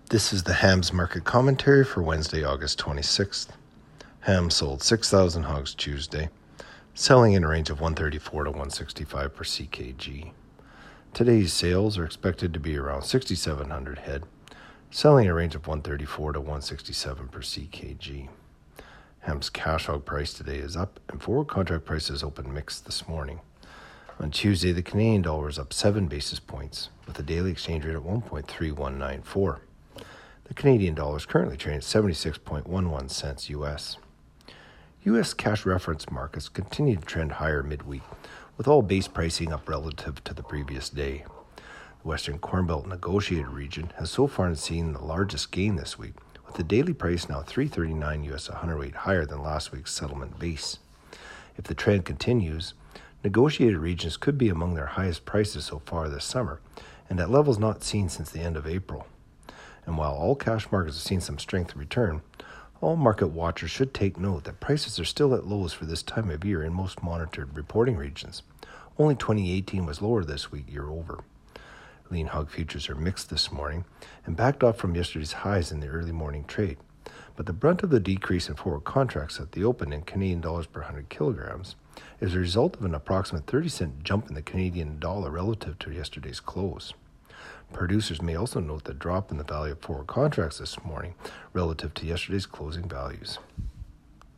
This is the hams market commentary for Wednesday, August 26th. Ham sold 6,000 hogs Tuesday, selling in a range of 134 to 165 per ckg. Today's sales are expected to be around 6,700 head, selling in a range of 134 to 167 per ckg. Ham's cash hog price today is up, and forward contract prices opened mixed this morning. On Tuesday, the Canadian dollar was up 7 basis points, with a daily exchange rate at 1.3194. The Canadian dollar is currently trading at 76.11 cents U.S. U.S. cash reference markets continue to trend higher midweek, with all base pricing up relative to the previous day. The Western Corn Belt negotiated region has so far seen the largest gain this week, with the daily price now $3.39 U.S. a hundredweight higher than last week's settlement base. If the trend continues, negotiated regions could be among their highest prices so far this summer, and at levels not seen since the end of April. And while all cash markets have seen some strength return, all market watchers should take note that prices are still at lows for this time of year in most monitored reporting regions. Only 2018 was lower this week year over. Lean hog futures are mixed this morning and backed off from yesterday's highs in the early morning trade. But the brunt of the decrease in forward contracts at the open in Canadian dollars per 100 kilograms is a result of an approximate 30-cent jump in the Canadian dollar relative to yesterday's close. Producers may also note the drop in the value of forward contracts this morning relative to yesterday's closing values.